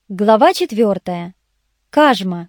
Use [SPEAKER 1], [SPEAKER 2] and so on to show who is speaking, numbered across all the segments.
[SPEAKER 1] Глава 4. Кажма.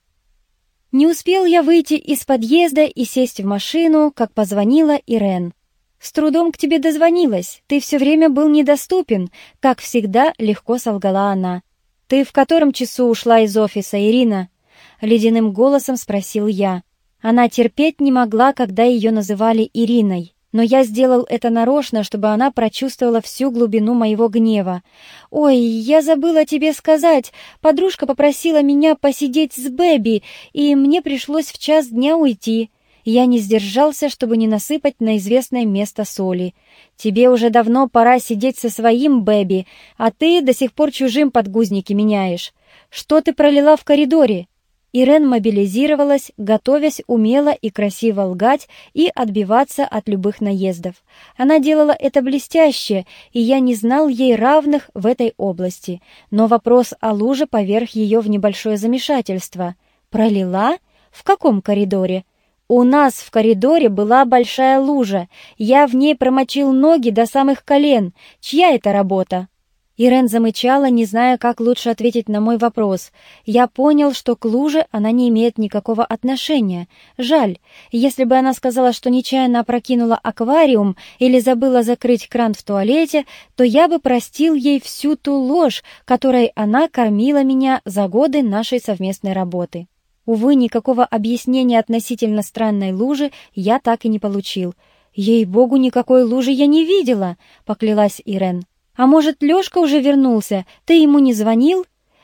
[SPEAKER 1] Не успел я выйти из подъезда и сесть в машину, как позвонила Ирен. «С трудом к тебе дозвонилась, ты все время был недоступен», — как всегда легко солгала она. «Ты в котором часу ушла из офиса, Ирина?» — ледяным голосом спросил я. Она терпеть не могла, когда ее называли Ириной. Но я сделал это нарочно, чтобы она прочувствовала всю глубину моего гнева. «Ой, я забыла тебе сказать. Подружка попросила меня посидеть с Бэби, и мне пришлось в час дня уйти». Я не сдержался, чтобы не насыпать на известное место соли. «Тебе уже давно пора сидеть со своим Бэби, а ты до сих пор чужим подгузники меняешь. Что ты пролила в коридоре?» Ирен мобилизировалась, готовясь умело и красиво лгать и отбиваться от любых наездов. Она делала это блестяще, и я не знал ей равных в этой области. Но вопрос о луже поверг ее в небольшое замешательство. «Пролила? В каком коридоре?» «У нас в коридоре была большая лужа. Я в ней промочил ноги до самых колен. Чья это работа?» Ирен замычала, не зная, как лучше ответить на мой вопрос. Я понял, что к луже она не имеет никакого отношения. Жаль, если бы она сказала, что нечаянно опрокинула аквариум или забыла закрыть кран в туалете, то я бы простил ей всю ту ложь, которой она кормила меня за годы нашей совместной работы. Увы, никакого объяснения относительно странной лужи я так и не получил. «Ей-богу, никакой лужи я не видела», — поклялась Ирен. «А может, Лёшка уже вернулся? Ты ему не звонил?»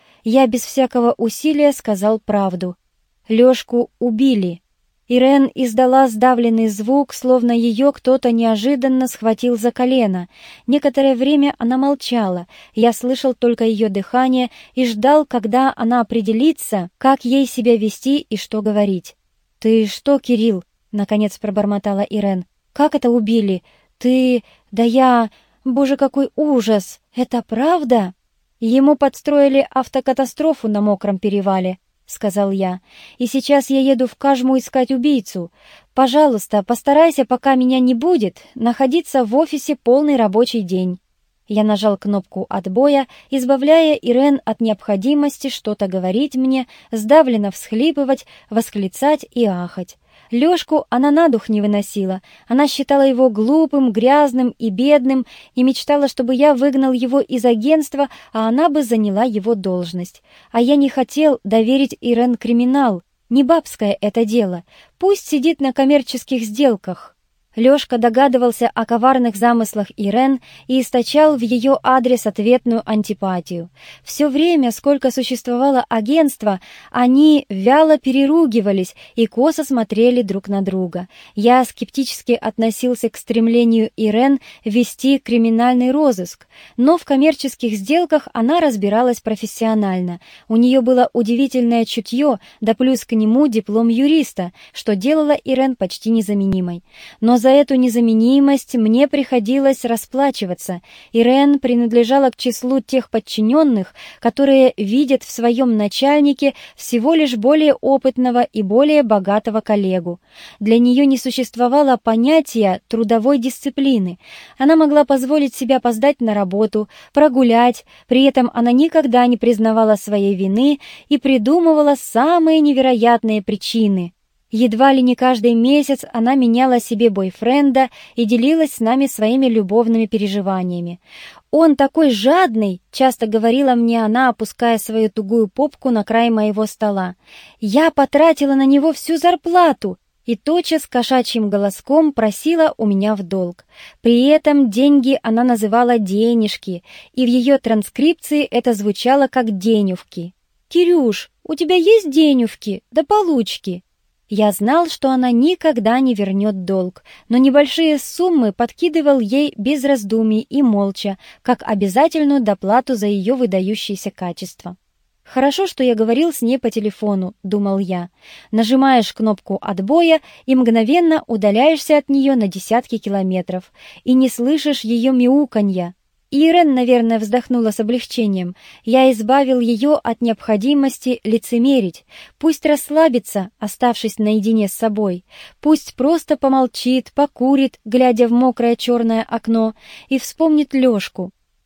[SPEAKER 1] Я без всякого усилия сказал правду. Лёшку убили. Ирен издала сдавленный звук, словно ее кто-то неожиданно схватил за колено. Некоторое время она молчала. Я слышал только ее дыхание и ждал, когда она определится, как ей себя вести и что говорить. «Ты что, Кирилл?» — наконец пробормотала Ирен. «Как это убили? Ты... Да я... Боже, какой ужас! Это правда?» «Ему подстроили автокатастрофу на Мокром перевале», — сказал я. «И сейчас я еду в Кажму искать убийцу. Пожалуйста, постарайся, пока меня не будет, находиться в офисе полный рабочий день». Я нажал кнопку отбоя, избавляя Ирен от необходимости что-то говорить мне, сдавленно всхлипывать, восклицать и ахать. Лёшку она на дух не выносила. Она считала его глупым, грязным и бедным и мечтала, чтобы я выгнал его из агентства, а она бы заняла его должность. А я не хотел доверить Ирен криминал. Не бабское это дело. Пусть сидит на коммерческих сделках. Лёшка догадывался о коварных замыслах Ирен и источал в ее адрес ответную антипатию. Все время, сколько существовало агентство, они вяло переругивались и косо смотрели друг на друга. Я скептически относился к стремлению Ирен вести криминальный розыск, но в коммерческих сделках она разбиралась профессионально. У нее было удивительное чутье, да плюс к нему диплом юриста, что делало Ирен почти незаменимой. Но за эту незаменимость мне приходилось расплачиваться. Ирен принадлежала к числу тех подчиненных, которые видят в своем начальнике всего лишь более опытного и более богатого коллегу. Для нее не существовало понятия трудовой дисциплины. Она могла позволить себе опоздать на работу, прогулять, при этом она никогда не признавала своей вины и придумывала самые невероятные причины. Едва ли не каждый месяц она меняла себе бойфренда и делилась с нами своими любовными переживаниями. «Он такой жадный!» — часто говорила мне она, опуская свою тугую попку на край моего стола. «Я потратила на него всю зарплату!» И тотчас кошачьим голоском просила у меня в долг. При этом деньги она называла денежки, и в ее транскрипции это звучало как денювки. «Кирюш, у тебя есть денювки? Да получки!» Я знал, что она никогда не вернет долг, но небольшие суммы подкидывал ей без раздумий и молча, как обязательную доплату за ее выдающиеся качества. «Хорошо, что я говорил с ней по телефону», — думал я. Нажимаешь кнопку отбоя и мгновенно удаляешься от нее на десятки километров, и не слышишь ее мяуканья. Ирен, наверное, вздохнула с облегчением. Я избавил ее от необходимости лицемерить. Пусть расслабится, оставшись наедине с собой. Пусть просто помолчит, покурит, глядя в мокрое черное окно, и вспомнит Лешку.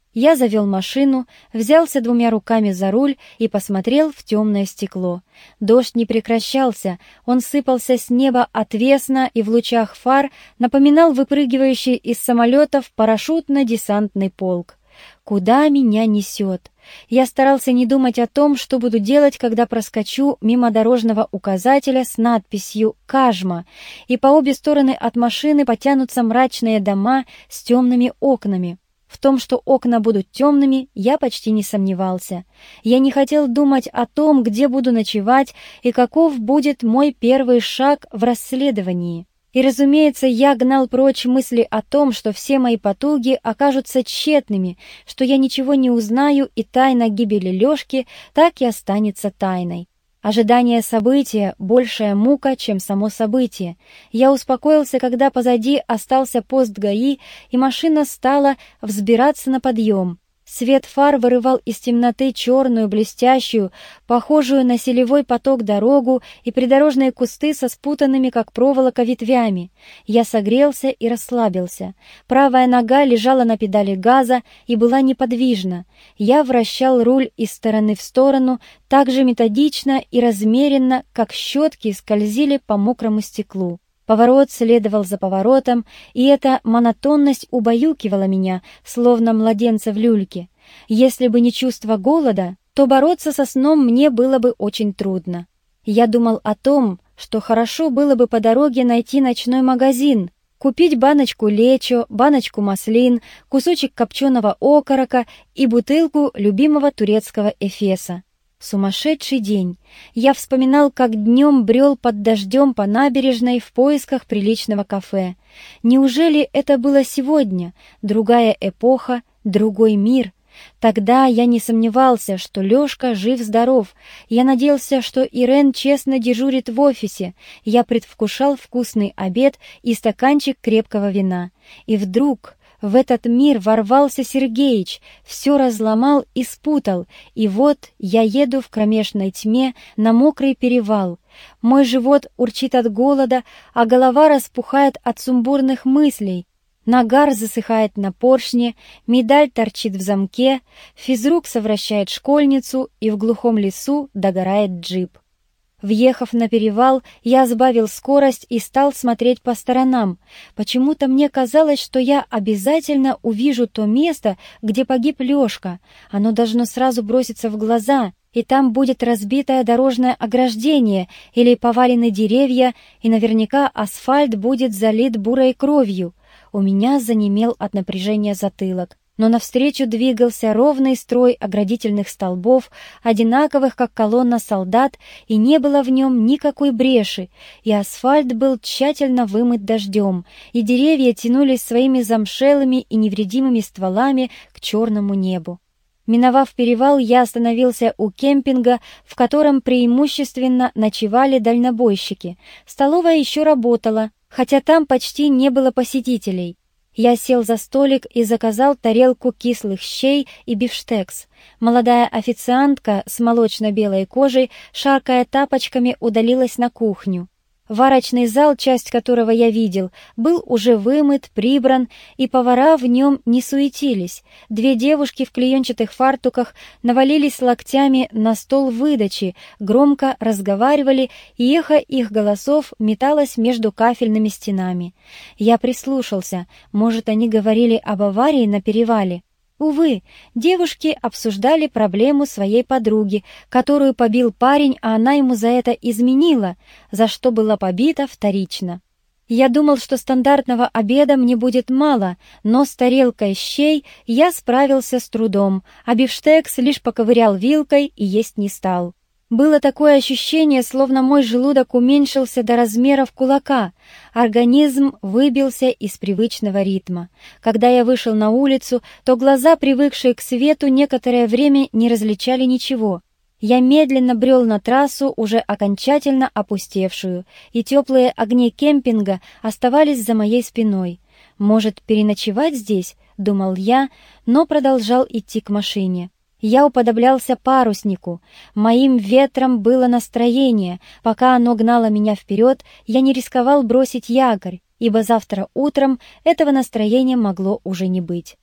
[SPEAKER 1] Я завел машину, взялся двумя руками за руль и посмотрел в темное стекло. Дождь не прекращался, он сыпался с неба отвесно и в лучах фар напоминал выпрыгивающий из самолетов парашютно-десантный полк. Куда меня несет? Я старался не думать о том, что буду делать, когда проскочу мимо дорожного указателя с надписью «Кажма», и по обе стороны от машины потянутся мрачные дома с темными окнами. В том, что окна будут темными, я почти не сомневался. Я не хотел думать о том, где буду ночевать и каков будет мой первый шаг в расследовании. И, разумеется, я гнал прочь мысли о том, что все мои потуги окажутся тщетными, что я ничего не узнаю, и тайна гибели Лёшки так и останется тайной. Ожидание события — большая мука, чем само событие. Я успокоился, когда позади остался пост ГАИ, и машина стала взбираться на подъем. Свет фар вырывал из темноты черную, блестящую, похожую на селевой поток дорогу и придорожные кусты со спутанными, как проволока, ветвями. Я согрелся и расслабился. Правая нога лежала на педали газа и была неподвижна. Я вращал руль из стороны в сторону так же методично и размеренно, как щетки скользили по мокрому стеклу. Поворот следовал за поворотом, и эта монотонность убаюкивала меня, словно младенца в люльке. Если бы не чувство голода, то бороться со сном мне было бы очень трудно. Я думал о том, что хорошо было бы по дороге найти ночной магазин, купить баночку лечо, баночку маслин, кусочек копченого окорока и бутылку любимого турецкого эфеса. Сумасшедший день. Я вспоминал, как днем брел под дождем по набережной в поисках приличного кафе. Неужели это было сегодня? Другая эпоха, другой мир. Тогда я не сомневался, что Лёшка жив-здоров. Я надеялся, что Ирен честно дежурит в офисе. Я предвкушал вкусный обед и стаканчик крепкого вина. И вдруг в этот мир ворвался Сергеич, все разломал и спутал, и вот я еду в кромешной тьме на мокрый перевал. Мой живот урчит от голода, а голова распухает от сумбурных мыслей. Нагар засыхает на поршне, медаль торчит в замке, физрук совращает школьницу, и в глухом лесу догорает джип. Въехав на перевал, я сбавил скорость и стал смотреть по сторонам. Почему-то мне казалось, что я обязательно увижу то место, где погиб Лёшка. Оно должно сразу броситься в глаза, и там будет разбитое дорожное ограждение или повалены деревья, и наверняка асфальт будет залит бурой кровью. У меня занемел от напряжения затылок. Но навстречу двигался ровный строй оградительных столбов, одинаковых, как колонна солдат, и не было в нем никакой бреши, и асфальт был тщательно вымыт дождем, и деревья тянулись своими замшелыми и невредимыми стволами к черному небу. Миновав перевал, я остановился у кемпинга, в котором преимущественно ночевали дальнобойщики. Столовая еще работала, хотя там почти не было посетителей. Я сел за столик и заказал тарелку кислых щей и бифштекс. Молодая официантка с молочно-белой кожей, шаркая тапочками, удалилась на кухню. Варочный зал, часть которого я видел, был уже вымыт, прибран, и повара в нем не суетились. Две девушки в клеенчатых фартуках навалились локтями на стол выдачи, громко разговаривали, и эхо их голосов металось между кафельными стенами. Я прислушался, может, они говорили об аварии на перевале. Увы, девушки обсуждали проблему своей подруги, которую побил парень, а она ему за это изменила, за что была побита вторично. Я думал, что стандартного обеда мне будет мало, но с тарелкой щей я справился с трудом, а бифштекс лишь поковырял вилкой и есть не стал. Было такое ощущение, словно мой желудок уменьшился до размеров кулака. Организм выбился из привычного ритма. Когда я вышел на улицу, то глаза, привыкшие к свету, некоторое время не различали ничего. Я медленно брел на трассу, уже окончательно опустевшую, и теплые огни кемпинга оставались за моей спиной. «Может, переночевать здесь?» — думал я, но продолжал идти к машине. Я уподоблялся паруснику. Моим ветром было настроение. Пока оно гнало меня вперед, я не рисковал бросить якорь, ибо завтра утром этого настроения могло уже не быть.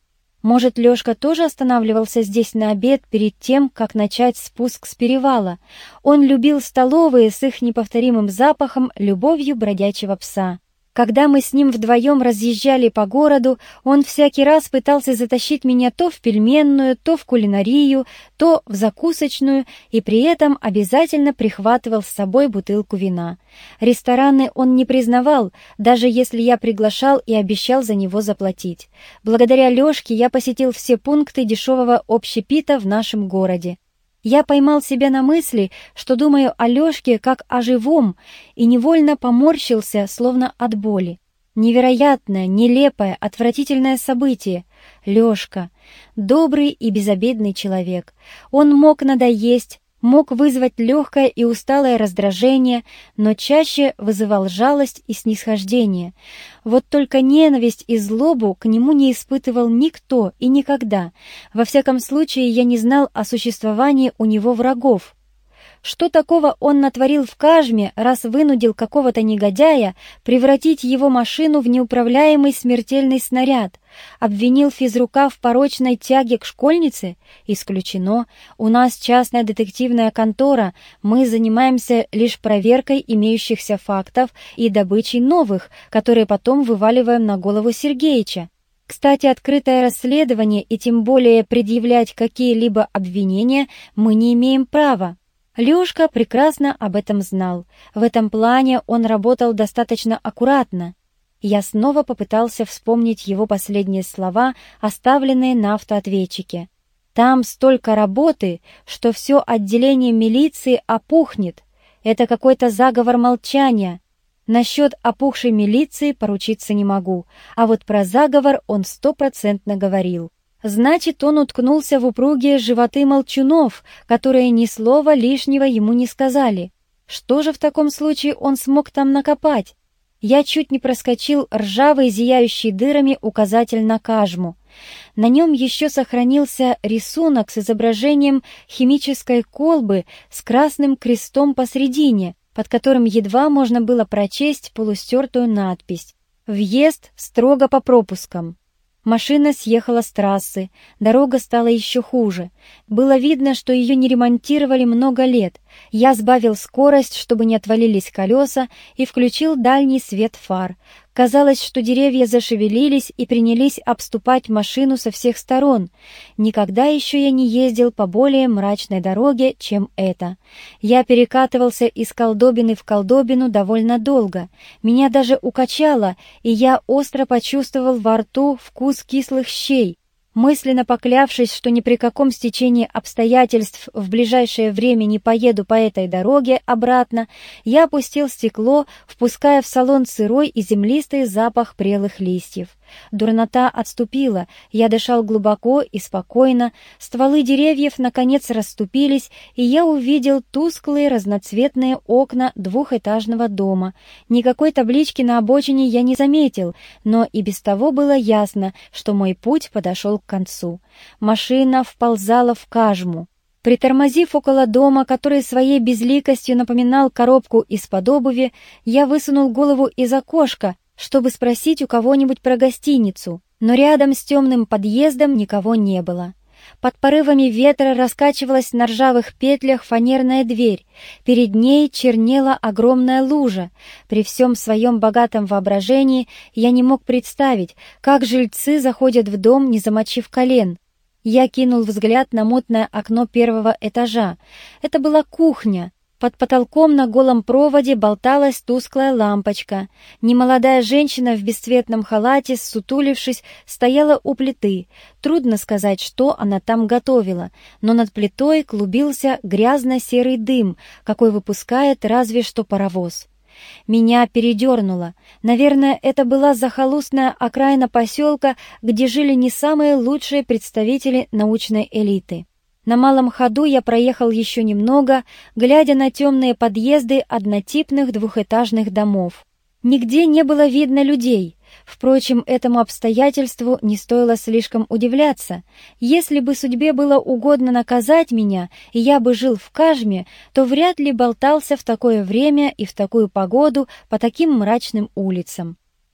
[SPEAKER 1] Может, Лёшка тоже останавливался здесь на обед перед тем, как начать спуск с перевала? Он любил столовые с их неповторимым запахом, любовью бродячего пса. Когда мы с ним вдвоем разъезжали по городу, он всякий раз пытался затащить меня то в пельменную, то в кулинарию, то в закусочную, и при этом обязательно прихватывал с собой бутылку вина. Рестораны он не признавал, даже если я приглашал и обещал за него заплатить. Благодаря Лёшке я посетил все пункты дешевого общепита в нашем городе. Я поймал себя на мысли, что думаю о Лёшке как о живом, и невольно поморщился, словно от боли. Невероятное, нелепое, отвратительное событие. Лёшка. Добрый и безобидный человек. Он мог надоесть, мог вызвать легкое и усталое раздражение, но чаще вызывал жалость и снисхождение. Вот только ненависть и злобу к нему не испытывал никто и никогда. Во всяком случае, я не знал о существовании у него врагов. Что такого он натворил в Кажме, раз вынудил какого-то негодяя превратить его машину в неуправляемый смертельный снаряд? Обвинил физрука в порочной тяге к школьнице? Исключено. У нас частная детективная контора, мы занимаемся лишь проверкой имеющихся фактов и добычей новых, которые потом вываливаем на голову Сергеича. Кстати, открытое расследование и тем более предъявлять какие-либо обвинения мы не имеем права. Лёшка прекрасно об этом знал. В этом плане он работал достаточно аккуратно. Я снова попытался вспомнить его последние слова, оставленные на автоответчике. «Там столько работы, что все отделение милиции опухнет. Это какой-то заговор молчания. Насчет опухшей милиции поручиться не могу, а вот про заговор он 100% говорил». Значит, он уткнулся в упругие животы молчунов, которые ни слова лишнего ему не сказали. Что же в таком случае он смог там накопать? Я чуть не проскочил ржавый, зияющий дырами указатель на Кажму. На нем еще сохранился рисунок с изображением химической колбы с красным крестом посредине, под которым едва можно было прочесть полустертую надпись «Въезд строго по пропускам». Машина съехала с трассы, дорога стала еще хуже. Было видно, что ее не ремонтировали много лет. Я сбавил скорость, чтобы не отвалились колеса, и включил дальний свет фар. Казалось, что деревья зашевелились и принялись обступать машину со всех сторон. Никогда еще я не ездил по более мрачной дороге, чем эта. Я перекатывался из колдобины в колдобину довольно долго. Меня даже укачало, и я остро почувствовал во рту вкус кислых щей. Мысленно поклявшись, что ни при каком стечении обстоятельств в ближайшее время не поеду по этой дороге обратно, я опустил стекло, впуская в салон сырой и землистый запах прелых листьев. Дурнота отступила, я дышал глубоко и спокойно, стволы деревьев наконец расступились, и я увидел тусклые разноцветные окна двухэтажного дома. Никакой таблички на обочине я не заметил, но и без того было ясно, что мой путь подошел к концу. Машина вползала в Кажму. Притормозив около дома, который своей безликостью напоминал коробку из-под обуви, я высунул голову из окошка, чтобы спросить у кого-нибудь про гостиницу, но рядом с темным подъездом никого не было. Под порывами ветра раскачивалась на ржавых петлях фанерная дверь, перед ней чернела огромная лужа. При всем своем богатом воображении я не мог представить, как жильцы заходят в дом, не замочив колен. Я кинул взгляд на мутное окно первого этажа. Это была кухня. Под потолком на голом проводе болталась тусклая лампочка. Немолодая женщина в бесцветном халате, ссутулившись, стояла у плиты. Трудно сказать, что она там готовила, но над плитой клубился грязно-серый дым, какой выпускает разве что паровоз. Меня передернуло. Наверное, это была захолустная окраина поселка, где жили не самые лучшие представители научной элиты. На малом ходу я проехал еще немного, глядя на темные подъезды однотипных двухэтажных домов. Нигде не было видно людей. Впрочем, этому обстоятельству не стоило слишком удивляться. Если бы судьбе было угодно наказать меня, и я бы жил в Кажме, то вряд ли болтался в такое время и в такую погоду по таким мрачным улицам.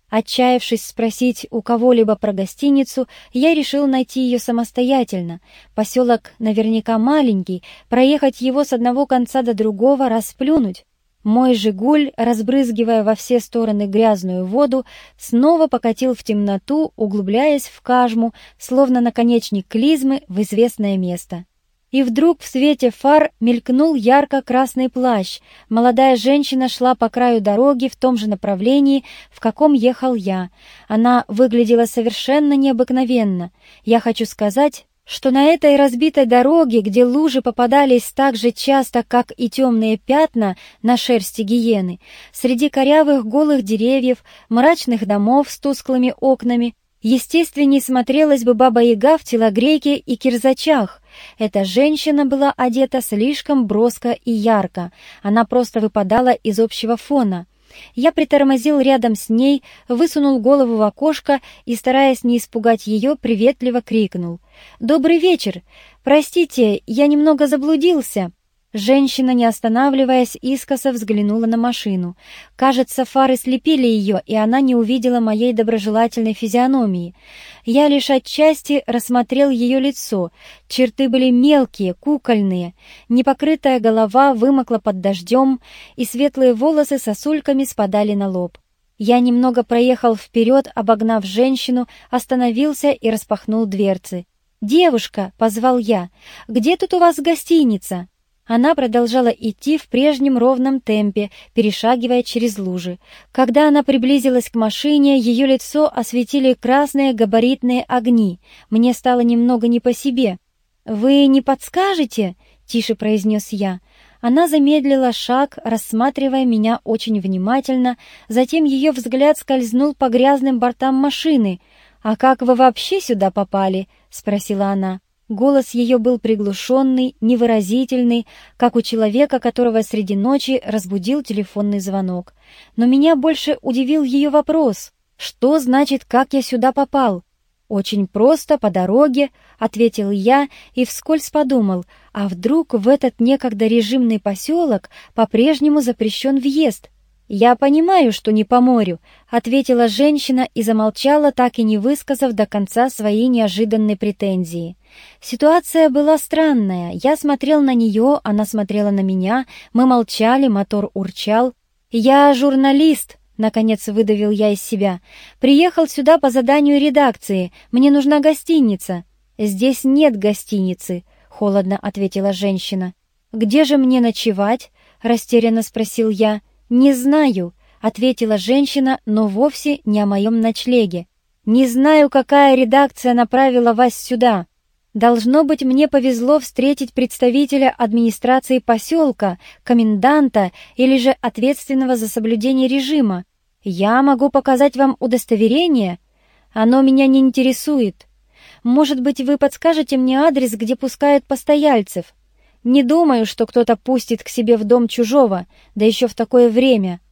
[SPEAKER 1] Отчаявшись спросить у кого-либо про гостиницу, я решил найти ее самостоятельно. Поселок наверняка маленький, проехать его с одного конца до другого, расплюнуть. Мой «Жигуль», разбрызгивая во все стороны грязную воду, снова покатил в темноту, углубляясь в кажму, словно наконечник клизмы в известное место. И вдруг в свете фар мелькнул ярко-красный плащ. Молодая женщина шла по краю дороги в том же направлении, в каком ехал я. Она выглядела совершенно необыкновенно. Я хочу сказать, что на этой разбитой дороге, где лужи попадались так же часто, как и темные пятна на шерсти гиены, среди корявых голых деревьев, мрачных домов с тусклыми окнами, естественней смотрелась бы Баба-Яга в телогрейке и кирзачах. Эта женщина была одета слишком броско и ярко, она просто выпадала из общего фона. Я притормозил рядом с ней, высунул голову в окошко и, стараясь не испугать ее, приветливо крикнул: «Добрый вечер! Простите, я немного заблудился». Женщина, не останавливаясь, искоса взглянула на машину. Кажется, фары слепили ее, и она не увидела моей доброжелательной физиономии. Я лишь отчасти рассмотрел ее лицо. Черты были мелкие, кукольные. Непокрытая голова вымокла под дождем, и светлые волосы сосульками спадали на лоб. Я немного проехал вперед, обогнав женщину, остановился и распахнул дверцы. «Девушка!» — позвал я. «Где тут у вас гостиница?» Она продолжала идти в прежнем ровном темпе, перешагивая через лужи. Когда она приблизилась к машине, ее лицо осветили красные габаритные огни. Мне стало немного не по себе. «Вы не подскажете?» — тише произнес я. Она замедлила шаг, рассматривая меня очень внимательно, затем ее взгляд скользнул по грязным бортам машины. «А как вы вообще сюда попали?» — спросила она. Голос ее был приглушенный, невыразительный, как у человека, которого среди ночи разбудил телефонный звонок. Но меня больше удивил ее вопрос: «Что значит, как я сюда попал?» «Очень просто, по дороге», — ответил я и вскользь подумал, а вдруг в этот некогда режимный поселок по-прежнему запрещен въезд? «Я понимаю, что не по морю», — ответила женщина и замолчала, так и не высказав до конца свои неожиданные претензии. Ситуация была странная. Я смотрел на нее, она смотрела на меня, мы молчали, мотор урчал. «Я журналист», — наконец выдавил я из себя. «Приехал сюда по заданию редакции. Мне нужна гостиница». «Здесь нет гостиницы», — холодно ответила женщина. «Где же мне ночевать?» — растерянно спросил я. «Не знаю», — ответила женщина, но вовсе не о моем ночлеге. «Не знаю, какая редакция направила вас сюда. Должно быть, мне повезло встретить представителя администрации поселка, коменданта или же ответственного за соблюдение режима. Я могу показать вам удостоверение. Оно меня не интересует. Может быть, вы подскажете мне адрес, где пускают постояльцев? Не думаю, что кто-то пустит к себе в дом чужого, да еще в такое время.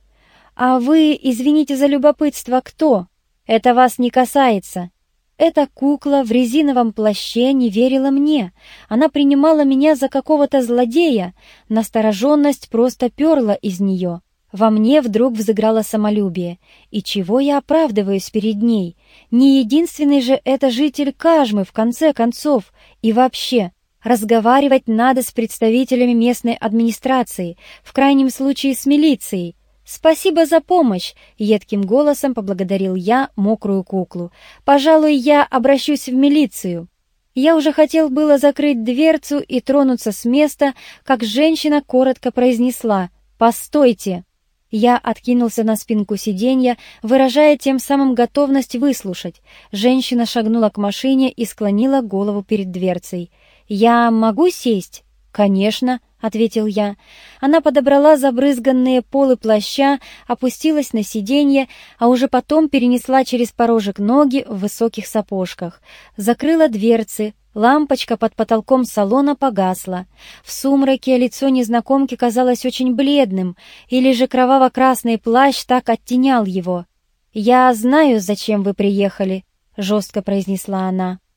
[SPEAKER 1] А вы, извините за любопытство, кто? Это вас не касается». Эта кукла в резиновом плаще не верила мне. Она принимала меня за какого-то злодея. Настороженность просто перла из нее. Во мне вдруг взыграло самолюбие. И чего я оправдываюсь перед ней? Не единственный же это житель Кажмы, в конце концов. И вообще, разговаривать надо с представителями местной администрации, в крайнем случае с милицией. «Спасибо за помощь», — едким голосом поблагодарил я мокрую куклу. «Пожалуй, я обращусь в милицию». Я уже хотел было закрыть дверцу и тронуться с места, как женщина коротко произнесла: «Постойте». Я откинулся на спинку сиденья, выражая тем самым готовность выслушать. Женщина шагнула к машине и склонила голову перед дверцей. «Я могу сесть?» «Конечно», — ответил я. Она подобрала забрызганные полы плаща, опустилась на сиденье, а уже потом перенесла через порожек ноги в высоких сапожках. Закрыла дверцы, лампочка под потолком салона погасла. В сумраке лицо незнакомки казалось очень бледным, или же кроваво-красный плащ так оттенял его. «Я знаю, зачем вы приехали», — жестко произнесла она.